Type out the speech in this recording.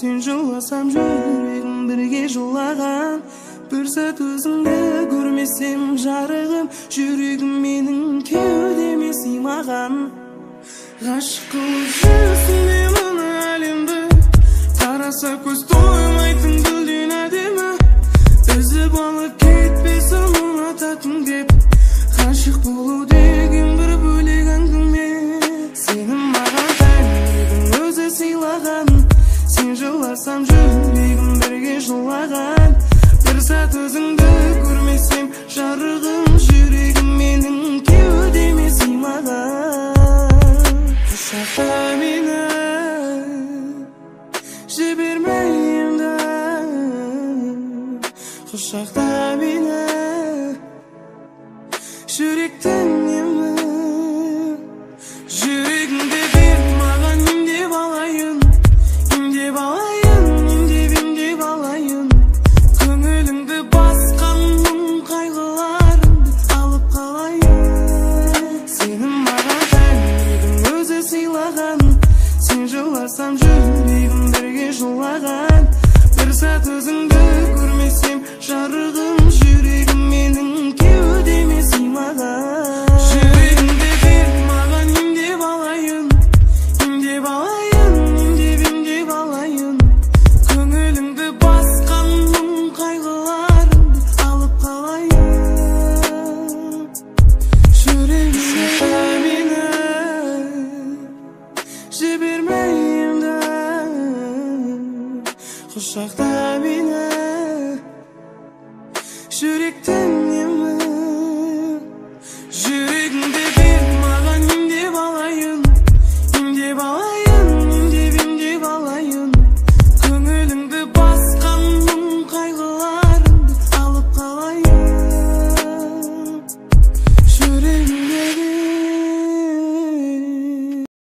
Сен жыласам жүрегім бірге жылаған. Бір сәт өзіңді көрмесем жарығым, жүрегім менің кеудеме сыймаған. Ғашық қылып жүрсің бе мына әлемді, қараса көз тоймайтын гүлден әдемі. Үзіп алып кетпесін ұнататын деп, ғашық болу деген бір бөлек әңгіме. Сені маған тәңірдің өзі сыйлаған. Сен жыласам жүрегім бірге жылаған. Бір сәт өзіңді көрмесем жарығым, жүрегім менің кеудеме сыймаған. Құшақта мені жіберме енді, құшақта мені жүректің емі. Жүрегіңді бер маған, емдеп алайын, емдеп алайын, емдеп алайын. Көңіліңді басқан мұң қайғыларыңды алып қалайын. Сені маған тәңірдің өзі сыйлаған. Сен жыласам жүрегім бірге жылаған. Бір сәт өзіңді көрмесем жарығым, жүрегім менің кеудеме сыймаған. Жүрегіңді бер маған, емдеп алайын, емдеп алайын, емдеп алайын. Көңіліңді басқан мұң қайғыларыңды алып қалайын. Жүрегімді мені жіберме енді, құшақта мені